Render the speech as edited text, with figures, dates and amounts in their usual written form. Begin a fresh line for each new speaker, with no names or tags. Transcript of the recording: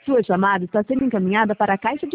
Sua chamada está sendo encaminhada para a caixa de